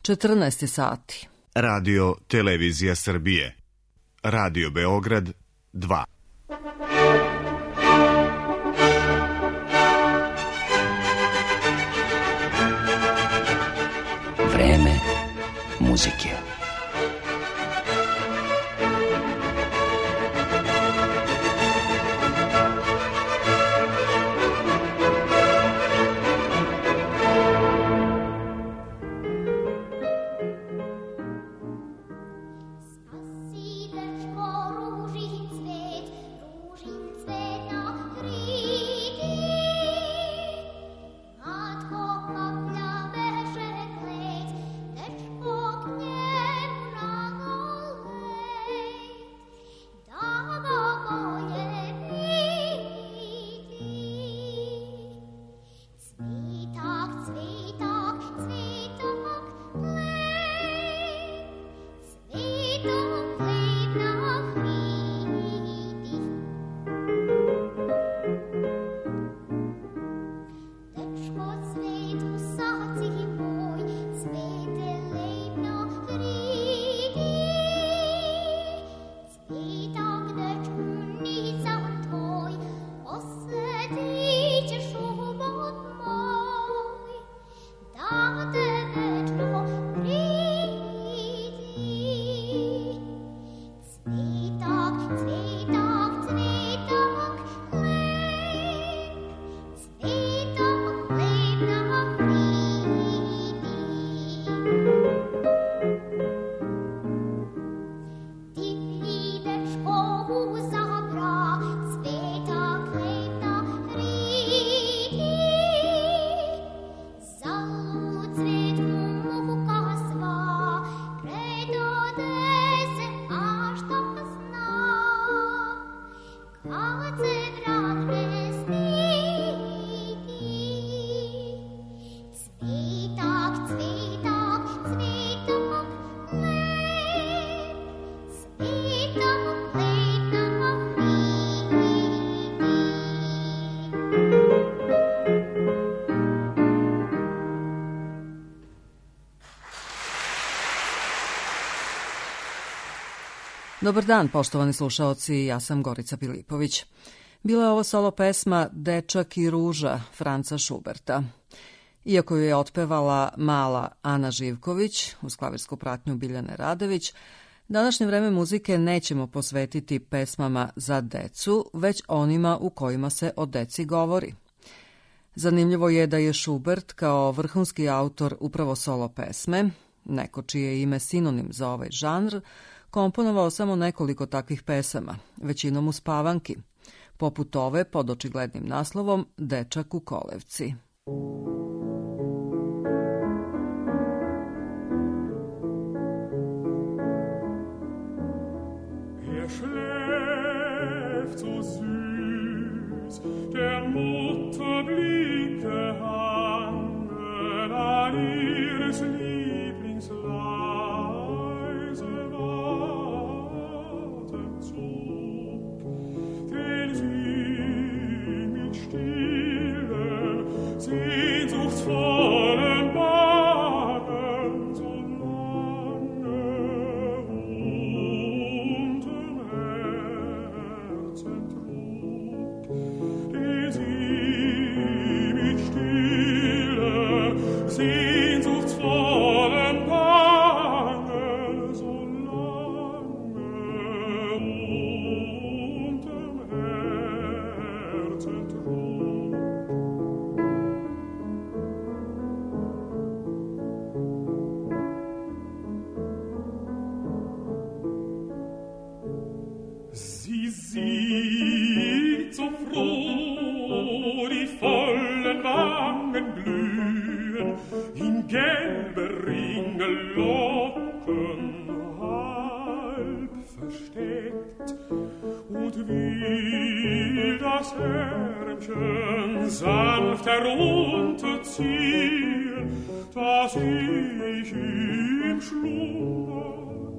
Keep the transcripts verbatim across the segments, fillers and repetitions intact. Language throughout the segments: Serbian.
četrnaest sati. Radio Televizija Srbije. Radio Beograd dva. Vreme muzike. Dobar dan, poštovani slušaoci, ja sam Gorica Pilipović. Bila je ovo solo pesma Dečak i ruža Franca Šuberta. Iako ju je otpevala mala Ana Živković uz klavirsku pratnju Biljane Radović, današnje vreme muzike nećemo posvetiti pesmama za decu, već onima u kojima se o deci govori. Zanimljivo je da je Šubert kao vrhunski autor upravo solo pesme, neko čije je ime sinonim za ovaj žanr, komponovao samo nekoliko takvih pesama, većinom uspavanki, poput ove pod očiglednim naslovom Dečak u kolevci. Er schläft so süß, der Mutter Blicke hangen an ihres Lieblings leise Atemzug, den sie mit stillen, sehnsuchtsvollen Bahnen so lange unterm Herzen trug, den sie mit stillen, sehnsuchtsvollen Bahnen so lange unterm Herzen trug. Sie sieht so froh, die vollen Wangen blühen, in gelbe Ringellocken halb versteckt, und will das Ärmchen sanft herunterziehen, dass ich im Schlummer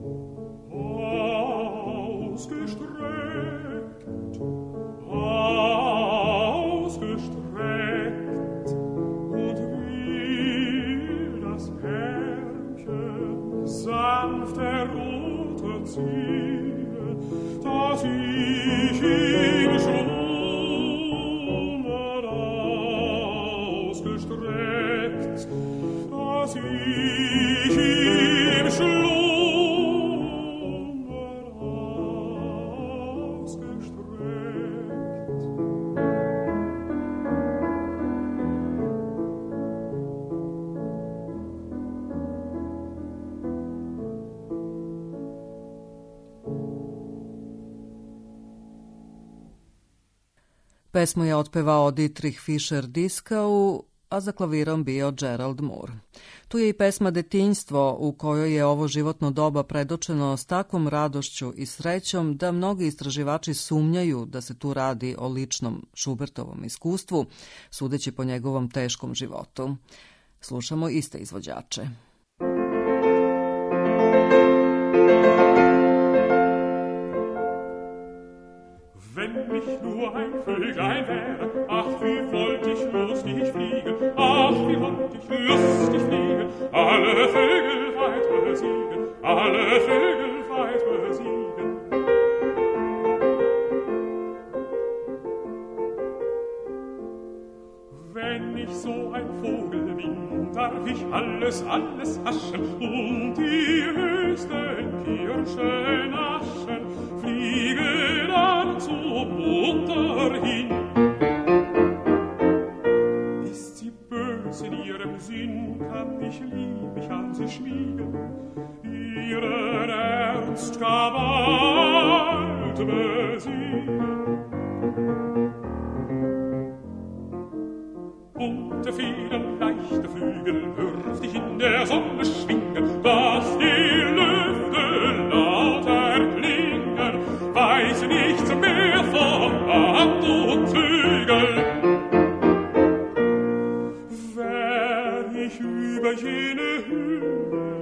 ausgestreckt, ausgestreckt, und will das Ärmchen sanfte rote Ziege, dass ich im Schlummer ausgestreckt, dass ich im Schlummer Pesmu je otpevao Dietrich Fischer-Dieskau, a za klavirom bio Gerald Moore. Tu je i pesma Detinjstvo, u kojoj je ovo životno doba predočeno s takvom radošću i srećom da mnogi istraživači sumnjaju da se tu radi o ličnom Schubertovom iskustvu, sudeći po njegovom teškom životu. Slušamo iste izvođače. Wenn ich nur ein Vöglein wäre, ach, wie wollt ich lustig fliegen, ach, wie wollt ich lustig fliegen, alle Vögel weit besiegen, alle Vögel weit besiegen. Wenn ich so ein Vogel bin, darf ich alles, alles haschen und die höchsten Kirschen naschen, fliege dann zum Mond hin. Ist sie böse in ihrem Sinn, kann ich liebig an sie schmiegen, ihren Ernst gar bald besiegen. Bunte Federn, leichte Flügel, dürft ich in der Sonne schwingen, dass die Lüfte laut erklingen, weiß nichts mehr von Hand und Zügel. Wär ich über jene Höhe,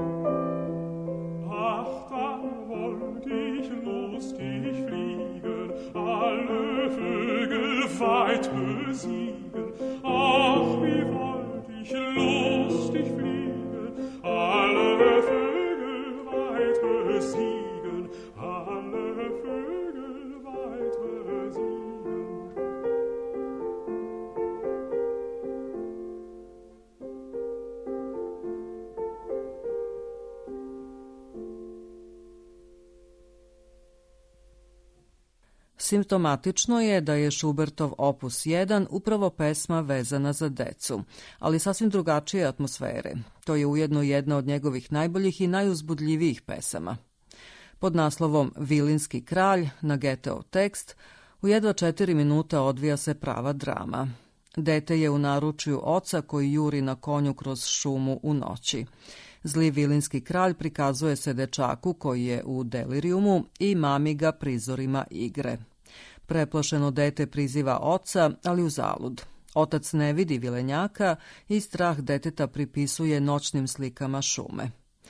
ach, dann wollt ich lustig fliegen, alle Vögel weit besiegen. Ach, wie wollt ich lustig fliegen, alle Vögel weit besiegen, alle Vögel weit besiegen. Simptomatično je da je Schubertov opus jedan upravo pesma vezana za decu, ali sasvim drugačije atmosfere. To je ujedno jedna od njegovih najboljih i najuzbudljivijih pesama. Pod naslovom Vilinski kralj na Goetheov tekst u jedva četiri minuta odvija se prava drama. Dete je u naručju oca koji juri na konju kroz šumu u noći. Zli vilinski kralj prikazuje se dečaku koji je u delirijumu i mami ga prizorima igre. Preplašeno dete priziva oca, ali uzalud. Otac ne vidi vilenjaka i strah deteta pripisuje noćnim slikama šume.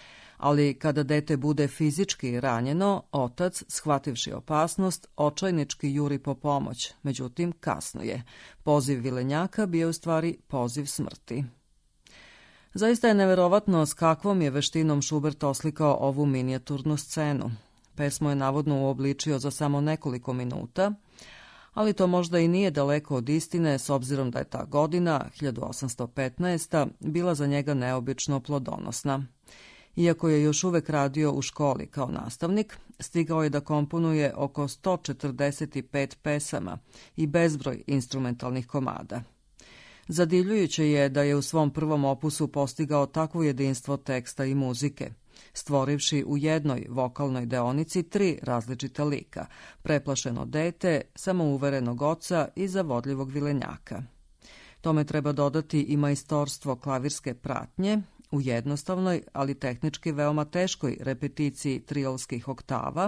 Ali kada dete bude fizički ranjeno, otac, shvativši opasnost, očajnički juri po pomoć, međutim kasno je. Poziv vilenjaka bio u stvari poziv smrti. Zaista je neverovatno s kakvom je veštinom Schubert oslikao ovu minijaturnu scenu. Pesmu je navodno uobličio za samo nekoliko minuta, ali to možda i nije daleko od istine s obzirom da je ta godina, hiljadu osamsto petnaesta. bila za njega neobično plodonosna. Iako je još uvek radio u školi kao nastavnik, stigao je da komponuje oko sto četrdeset pet pesama i bezbroj instrumentalnih komada. Zadivljujuće je da je u svom prvom opusu postigao takvo jedinstvo teksta i muzike, stvorivši u jednoj vokalnoj deonici tri različita lika, preplašeno dete, samouverenog oca i zavodljivog vilenjaka. Tome treba dodati i majstorstvo klavirske pratnje u jednostavnoj, ali tehnički veoma teškoj repeticiji triolskih oktava,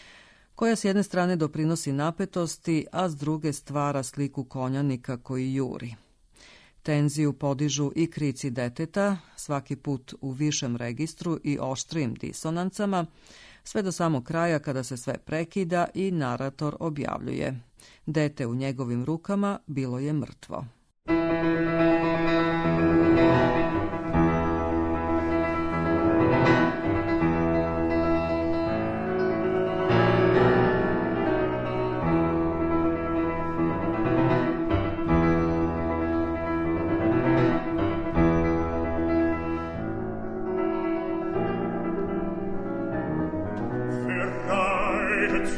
koja s jedne strane doprinosi napetosti, a s druge stvara sliku konjanika koji juri. Tenziju podižu i krici deteta, svaki put u višem registru i oštrijim disonancama, sve do samog kraja kada se sve prekida i narator objavljuje. Dete u njegovim rukama bilo je mrtvo.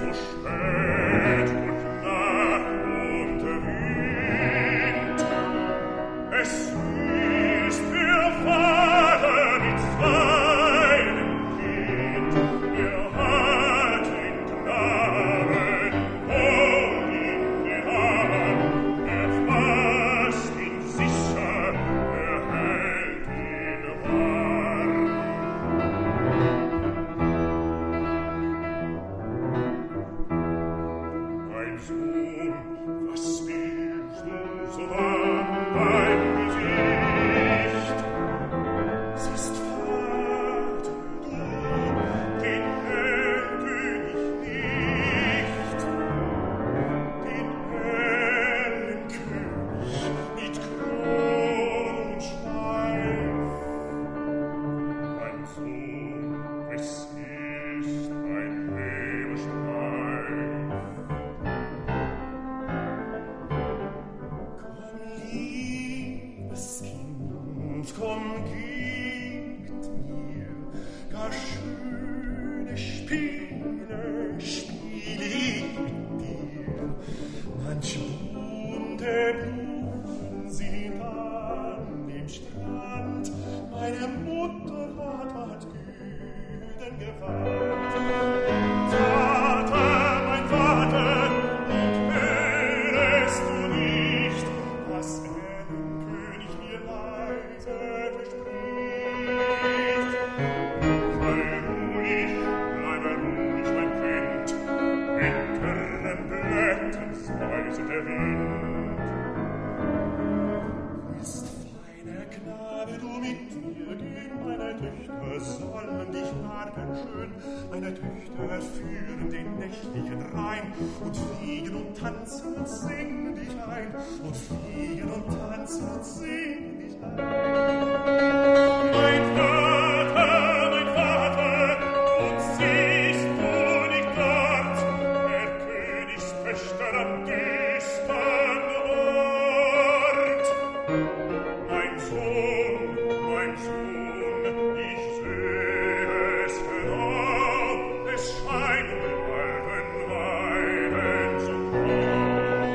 Meine Töchter führen den nächtlichen Rhein und fliegen und tanzen und singen dich ein und fliegen und tanzen und singen dich ein. Mein Vater, mein Vater, und siehst du nicht dort, der Königstöchter am düstern Ort? Mein Sohn, mein Sohn, ich sehe es genau, es scheint den alten Weiden so grau.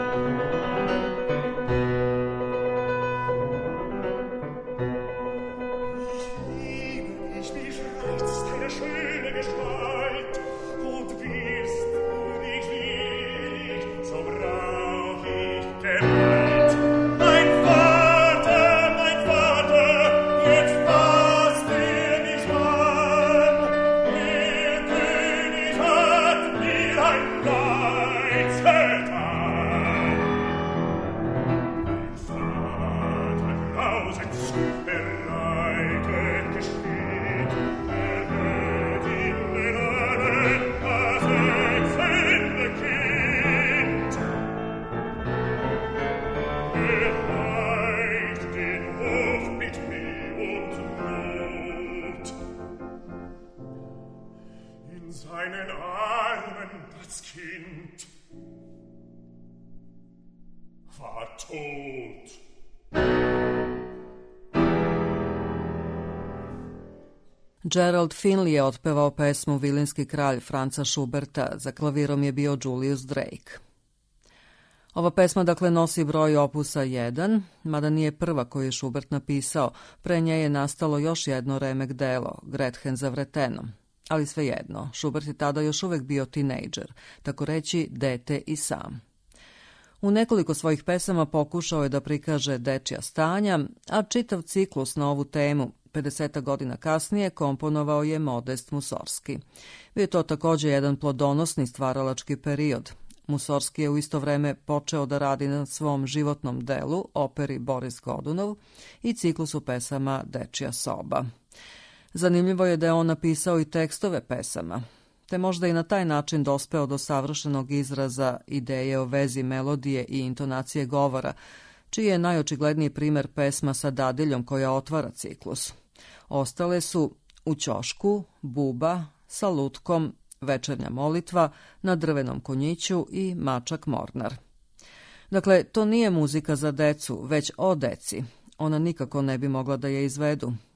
Ich liebe dich, wie schreizt deine schöne Gestalt, und wirst du nicht lieb, so brauch ich Gewalt. Mein Vater, mein Vater, jetzt fass dir nicht an, der König hat mir ein Leid getan. Mein Vater grausens bereitet geschieht, er wird in den Allen ersetzende Kind. Er heilt den Hof mit Mühe und Not. In seinen Armen das Kind war tot. Gerald Finley je otpevao pesmu Vilinski kralj Franca Schuberta, za klavirom je bio Julius Drake. Ova pesma dakle nosi broj opusa jedan, mada nije prva koju je Schubert napisao, pre nje je nastalo još jedno remek delo, Gretchen za vretenom. Ali svejedno, Schubert je tada još uvek bio tinejdžer, tako reći dete i sam. U nekoliko svojih pesama pokušao je da prikaže dečja stanja, a čitav ciklus na ovu temu pedeseta godina kasnije komponovao je Modest Musorski. Bio je to također jedan plodonosni stvaralački period. Musorski je u isto vreme počeo da radi na svom životnom delu, operi Boris Godunov i ciklusu pesama Dečja soba. Zanimljivo je da je on napisao i tekstove pesama, te možda i na taj način dospeo do savršenog izraza ideje o vezi melodije i intonacije govora, čiji je najočigledniji primer pesma sa dadiljom koja otvara ciklus. Ostale su U ćošku, Buba, Sa lutkom, Večernja molitva, Na drvenom konjiću i Mačak Mornar. Dakle, to nije muzika za decu, već o deci. Ona nikako ne bi mogla da je izvedu,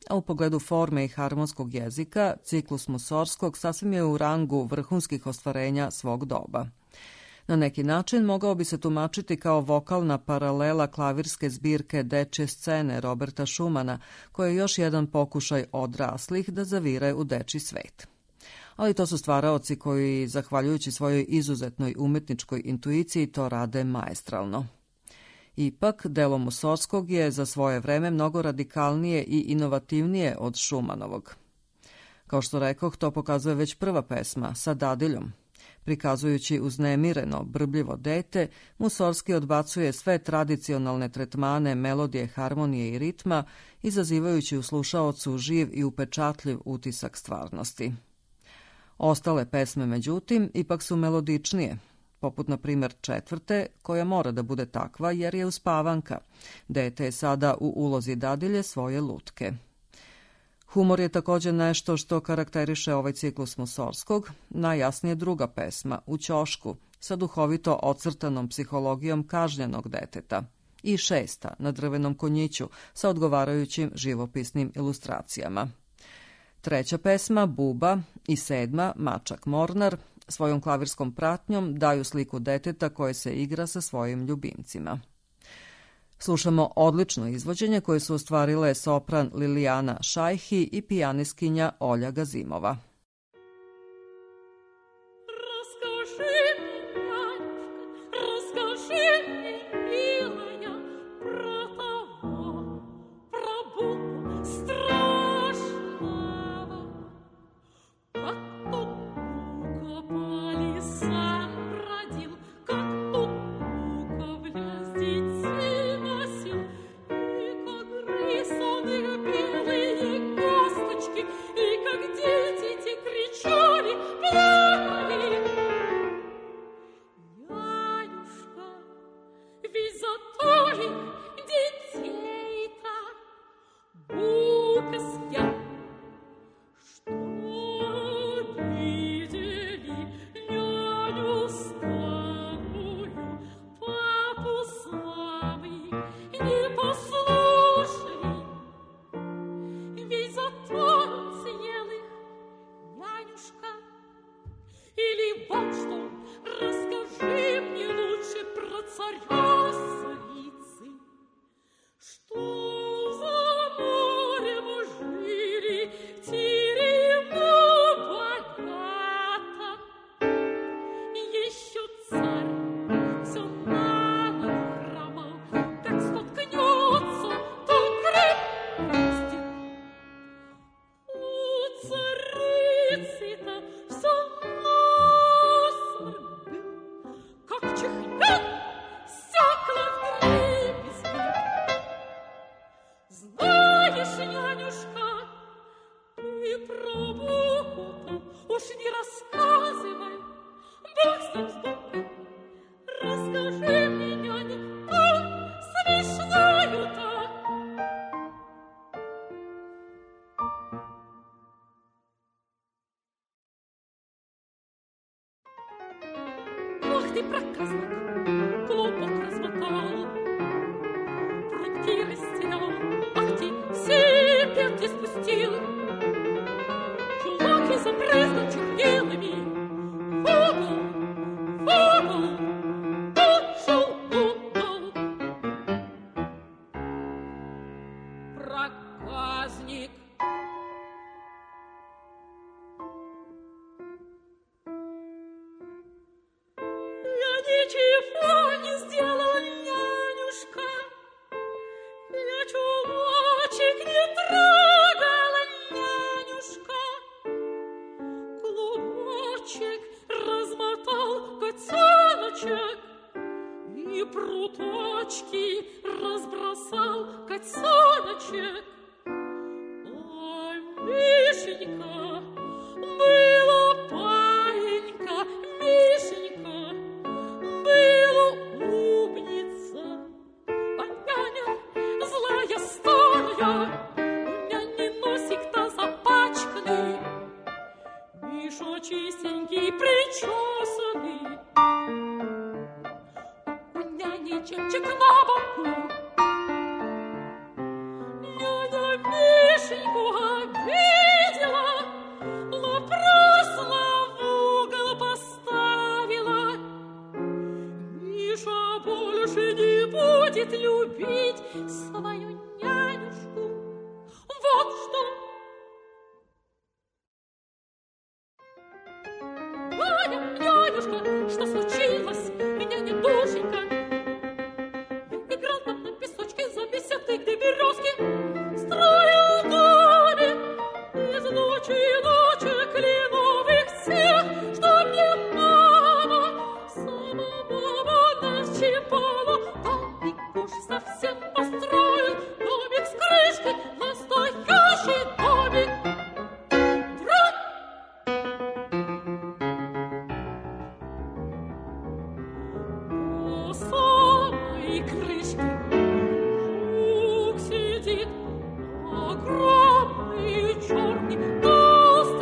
a u pogledu forme i harmonskog jezika, ciklus Musorskog sasvim je u rangu vrhunskih ostvarenja svog doba. Na neki način mogao bi se tumačiti kao vokalna paralela klavirske zbirke Dečje scene Roberta Schumana, koja je još jedan pokušaj odraslih da zavire u dečji svet. Ali to su stvaraoci koji, zahvaljujući svojoj izuzetnoj umetničkoj intuiciji, to rade maestralno. Ipak, delo Musorskog je za svoje vreme mnogo radikalnije i inovativnije od Schumannovog. Kao što rekoh, to pokazuje već prva pesma, sa dadiljom. Prikazujući uznemireno, brbljivo dete, Musorski odbacuje sve tradicionalne tretmane melodije, harmonije i ritma, izazivajući u slušaocu živ i upečatljiv utisak stvarnosti. Ostale pesme, međutim, ipak su melodičnije, poput na primjer četvrte, koja mora da bude takva jer je uspavanka. Dete je sada u ulozi dadilje svoje lutke. Humor je također nešto što karakteriše ovaj ciklus Musorskog, najjasnije druga pesma, U ćošku, sa duhovito ocrtanom psihologijom kažnjenog deteta, i šesta, Na drvenom konjiću, sa odgovarajućim živopisnim ilustracijama. Treća pesma, Buba, i sedma, Mačak Mornar, svojom klavirskom pratnjom daju sliku deteta koje se igra sa svojim ljubimcima. Slušamo odlično izvođenje koje su ostvarile sopran Lilijana Šajhi i pijaniskinja Olja Gazimova. Ах ты, проказник, клубок размотал, прутки расстелял, ах ты, все петли спустил, чулок и забрызгал чернилами, фугл, фугл, ушел угол. Проказник. Ничего не сделал, нянюшка, я чулочек не трогала, нянюшка. Клубочек размотал котеночек и пруточки разбросал котеночек. Ой, Мишенька, было паинька, Мишенька, была умница, а няня злая старая, у няни носик-то запачканный, Миша чистенький, причесанный, у няни чепчик на боку. Няня Мишеньку свою нянюшку. Вот что. Аня, нянюшка, что случилось? Меня не душенька. Играл там на песочке за беседкой, где березки. Строил домик из ночи и ночи кленовых всех, что мне мама, сама мама нащипала. Домик уж совсем построен, домик с крышкой, настоящий домик. Драк! По самой крышке жук сидит, огромный черный, толстый.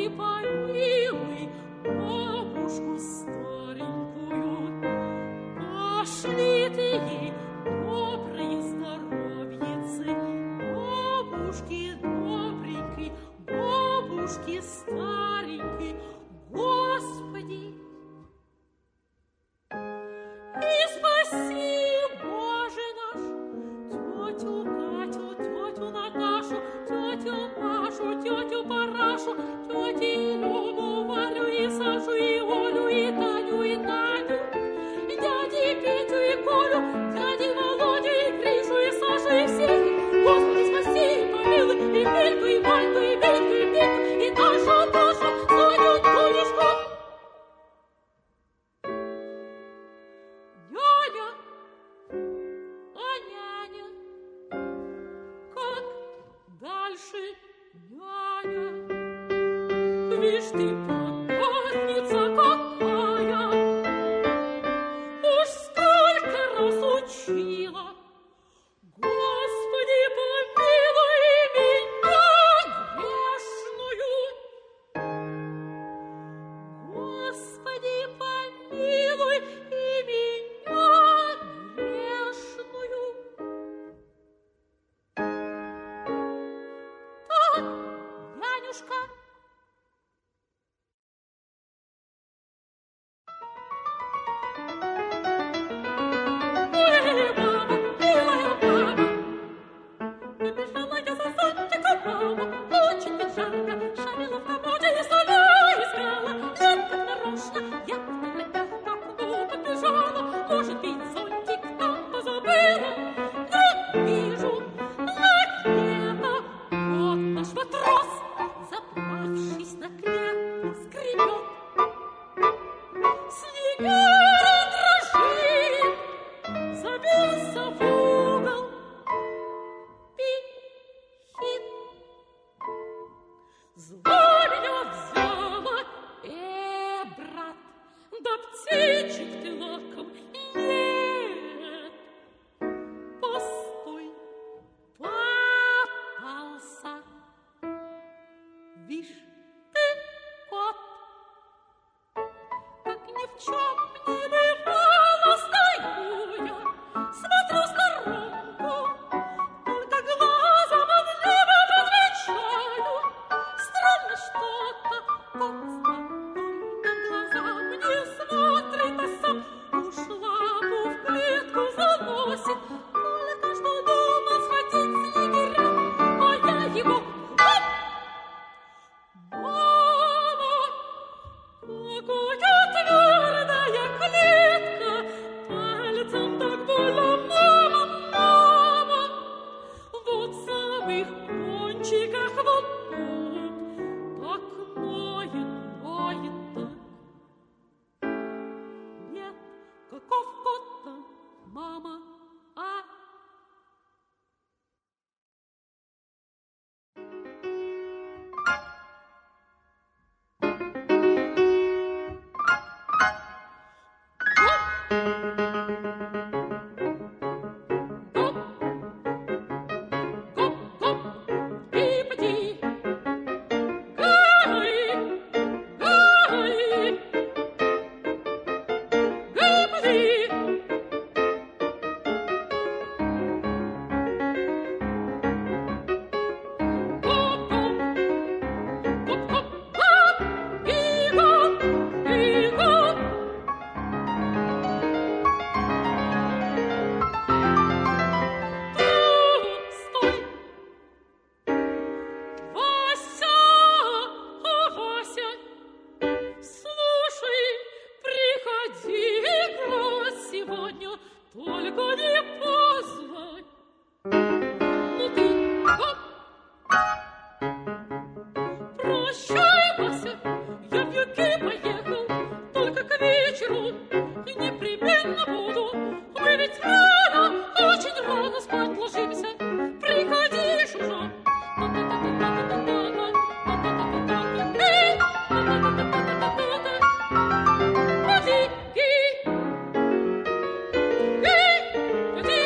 Поди,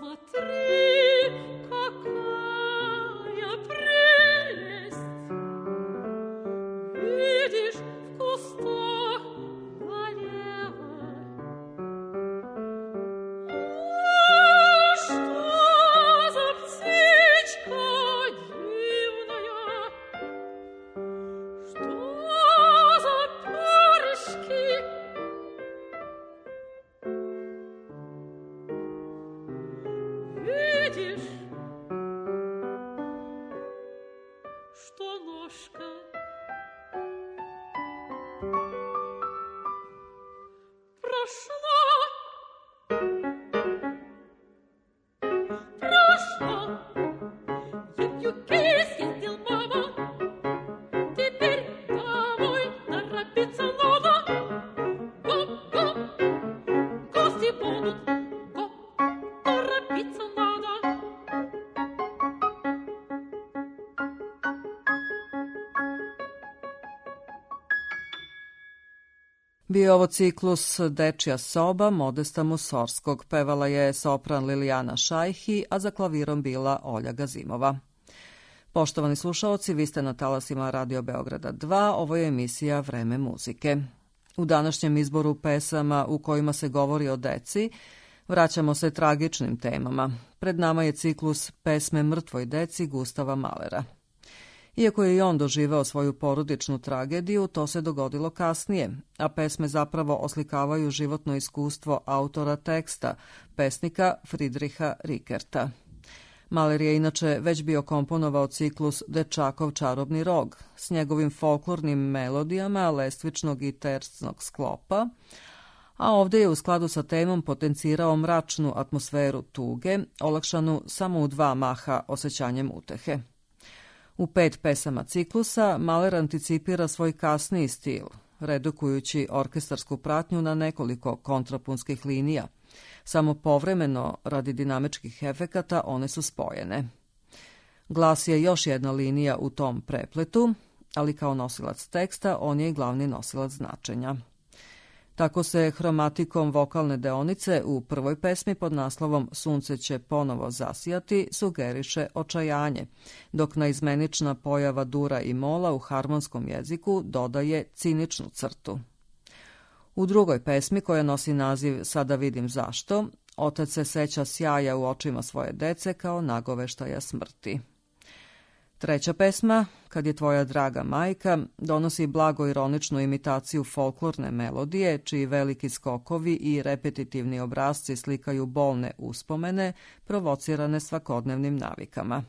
Bio je ovo ciklus Dečija soba Modesta Musorskog. Pevala je sopran Lilijana Šajhi, a za klavirom bila Olja Gazimova. Poštovani slušaoci, vi ste na talasima Radio Beograda dva, ovo je emisija Vreme muzike. U današnjem izboru pesama u kojima se govori o deci, vraćamo se tragičnim temama. Pred nama je ciklus Pesme mrtvoj deci Gustava Mahlera. Iako je i on doživeo svoju porodičnu tragediju, to se dogodilo kasnije, a pesme zapravo oslikavaju životno iskustvo autora teksta, pesnika Fridriha Rikerta. Mahler je inače već bio komponovao ciklus Dečakov čarobni rog s njegovim folklornim melodijama lestvičnog i tercnog sklopa, a ovdje je u skladu sa temom potencirao mračnu atmosferu tuge, olakšanu samo u dva maha osjećanjem utehe. U pet pesama ciklusa Mahler anticipira svoj kasniji stil, redukujući orkestarsku pratnju na nekoliko kontrapunskih linija. Samo povremeno, radi dinamičkih efekata, one su spojene. Glas je još jedna linija u tom prepletu, ali kao nosilac teksta on je i glavni nosilac značenja. Tako se hromatikom vokalne deonice u prvoj pesmi pod naslovom Sunce će ponovo zasijati sugeriše očajanje, dok naizmenična pojava dura i mola u harmonskom jeziku dodaje ciničnu crtu. U drugoj pesmi, koja nosi naziv Sada vidim zašto, otac se seća sjaja u očima svoje dece kao nagoveštaja smrti. Treća pesma, Kad je tvoja draga majka, donosi blago ironičnu imitaciju folklorne melodije, čiji veliki skokovi i repetitivni obrazci slikaju bolne uspomene, provocirane svakodnevnim navikama.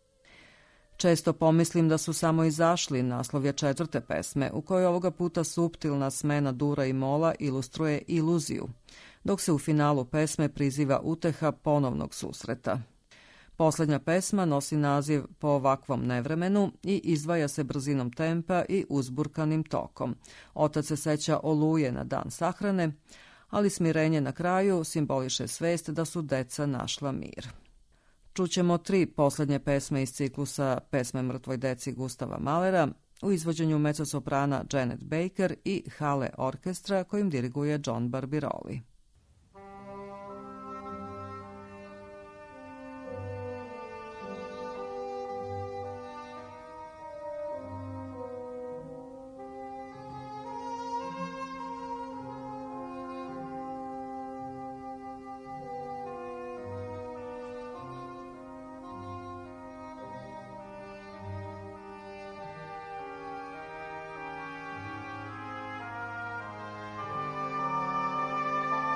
Često pomislim da su samo izašli, naslov je četvrte pesme, u kojoj ovoga puta suptilna smena dura i mola ilustruje iluziju, dok se u finalu pesme priziva uteha ponovnog susreta. Posljednja pesma nosi naziv Po ovakvom nevremenu i izdvaja se brzinom tempa i uzburkanim tokom. Otac se seća oluje na dan sahrane, ali smirenje na kraju simboliše svest da su deca našla mir. Čućemo tri posljednje pesme iz ciklusa Pesme mrtvoj deci Gustava Mahlera u izvođenju mezzosoprana Janet Baker i Hale orkestra kojim diriguje John Barbirolli. Thank you.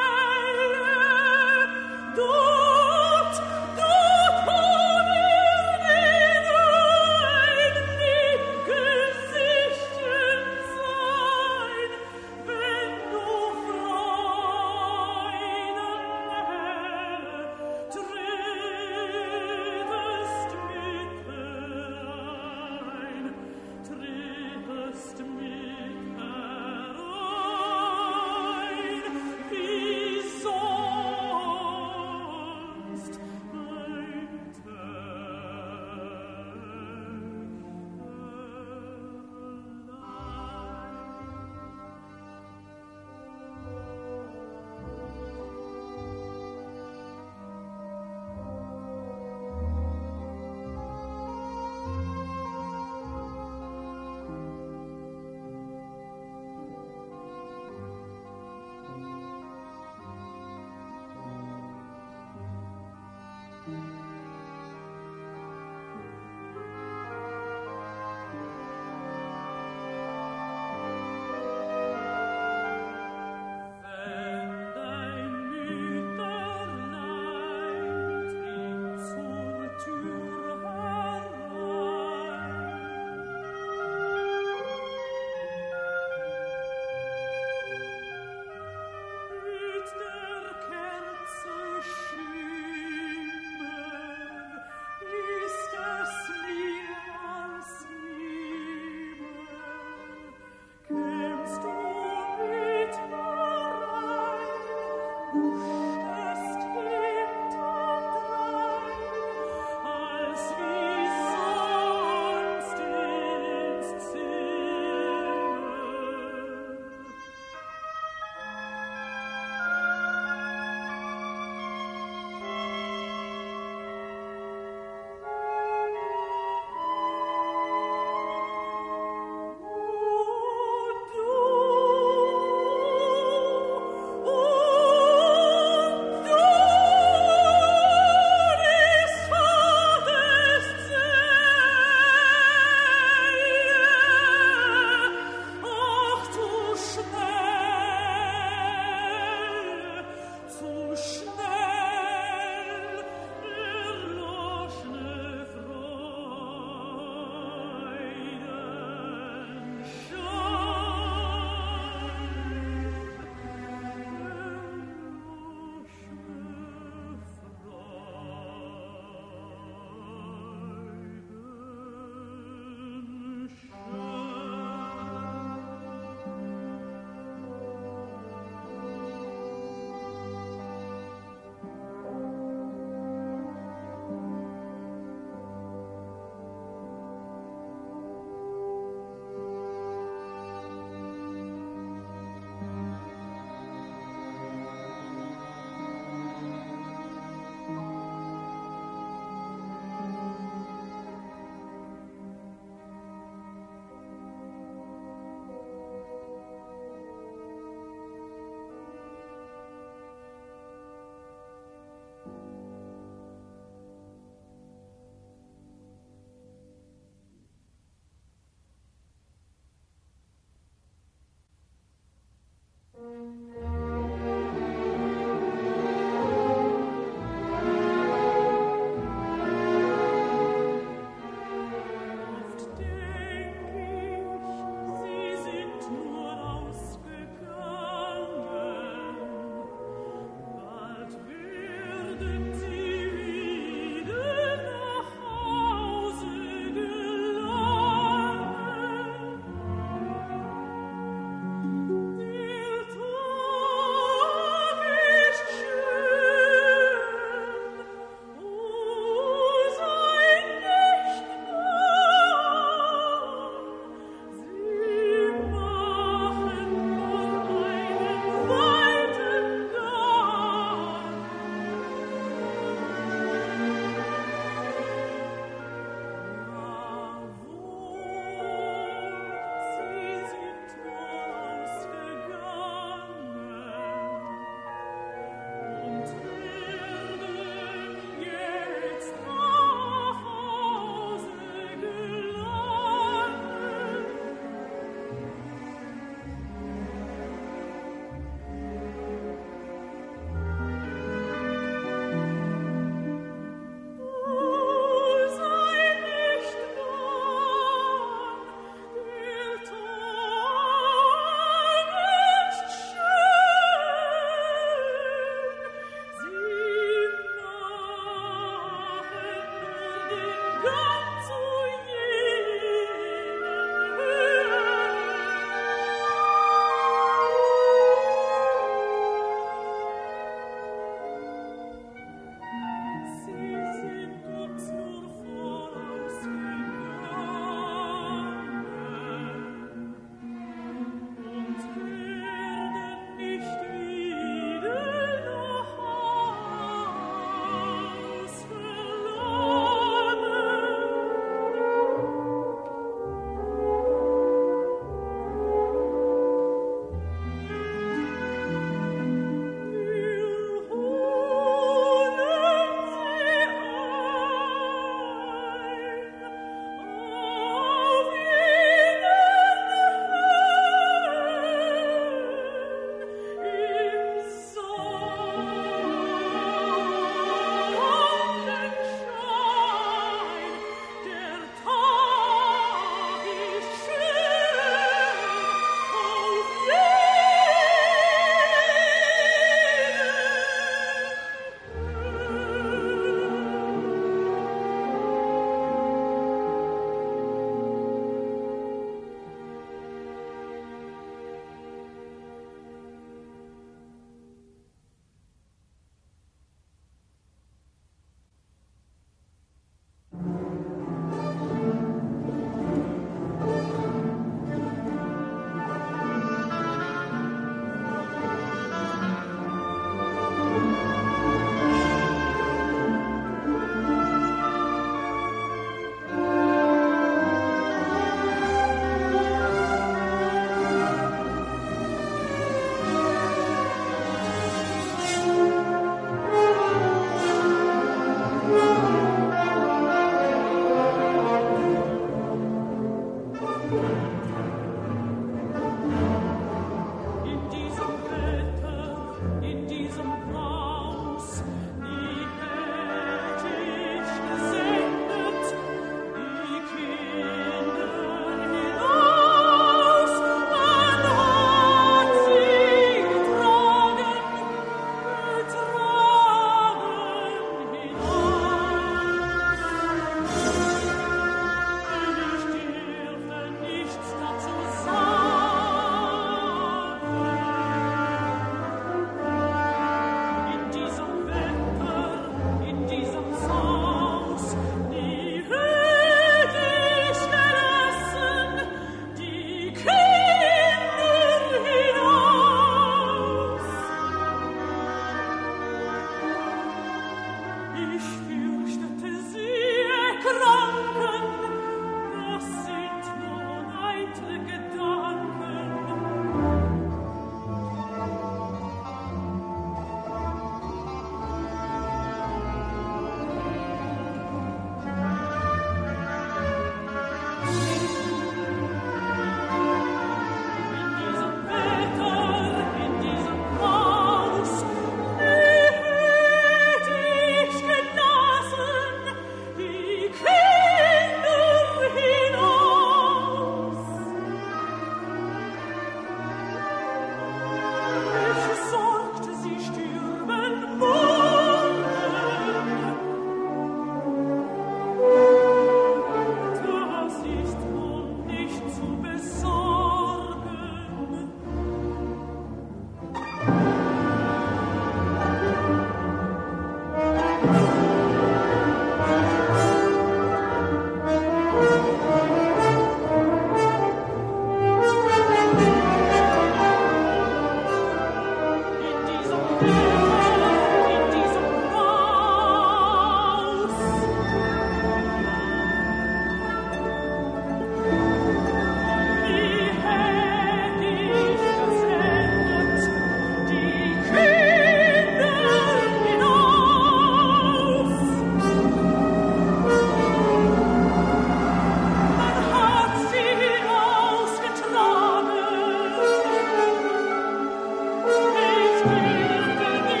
Thank you.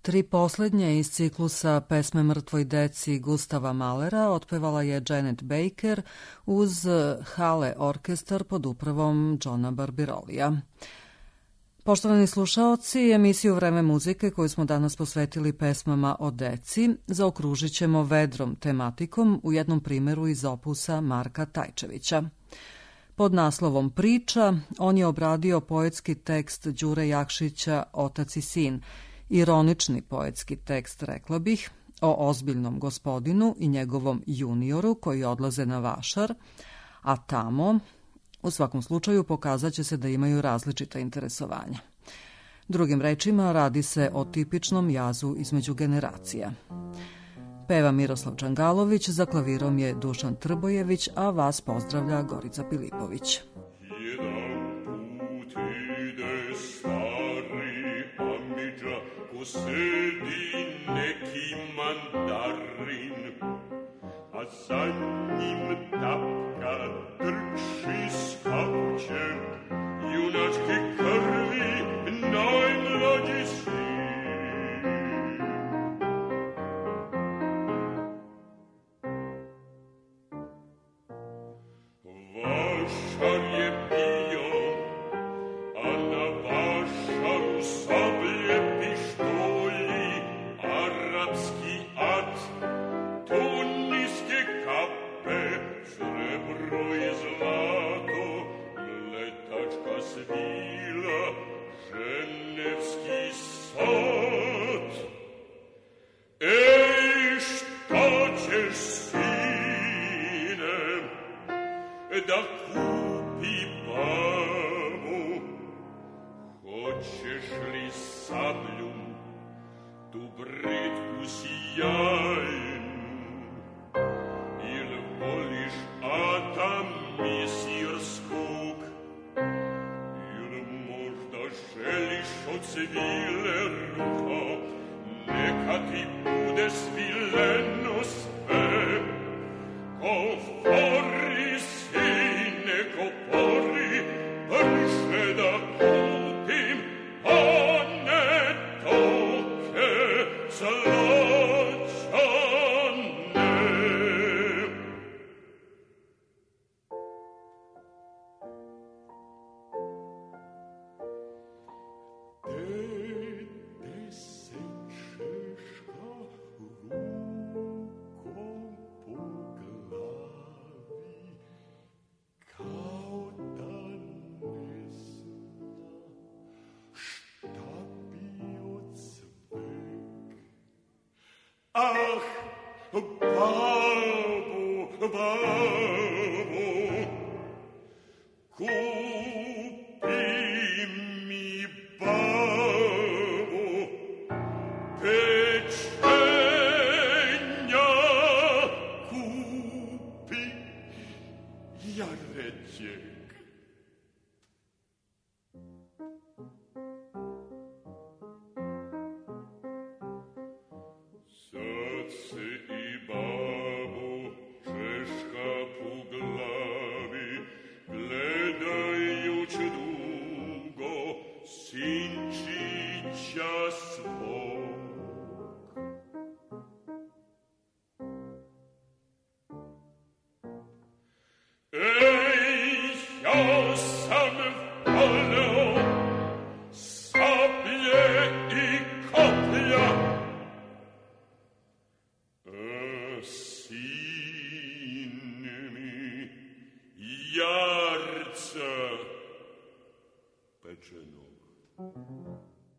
Tri poslednje iz ciklusa Pesme mrtvoj deci Gustava Mahlera otpevala je Janet Baker uz Hale orkestar pod upravom Johna Barbirolija. Poštovani slušaoci, emisiju Vreme muzike koju smo danas posvetili pesmama o deci zaokružit ćemo vedrom tematikom u jednom primeru iz opusa Marka Tajčevića. Pod naslovom Priča on je obradio poetski tekst Đure Jakšića Otac i sin, ironični poetski tekst, rekla bih, o ozbiljnom gospodinu i njegovom junioru koji odlaze na vašar, a tamo, u svakom slučaju, pokazat će se da imaju različita interesovanja. Drugim rečima, radi se o tipičnom jazu između generacija. Peva Miroslav Čangalović, za klavirom je Dušan Trbojević, a vas pozdravlja Gorica Pilipović. Sedi neki mandarin, a za njim tapka trči skakuće, junačke krvi najmlađi sin. Vašar je bio, a na vašaru sablje pištolji, arapski at, tuniske kape, srebro i zlato, letačka svila, ženevski sat. Ej, šta ćeš, sine, da kupi babu? Hoćeš li sablju, tu britku sjajnu, ili voliš Adamisirskog, ili možda želiš od svile ruha, neka ti bude svileno sve. Govori, sine, govori, brže da kupim, a ne toke slađane. Dede se češka rukom po glavi, kao da ne zna šta bio cvek. Ah, babo, babo, kupi mi babo, pečenja kupi, ja rećek. Sad se i babo češka po glavi, gledajuć dugo sinčića svog. Ej, ja sam voleo sablje i koplja, a sin mi jarca pečenog.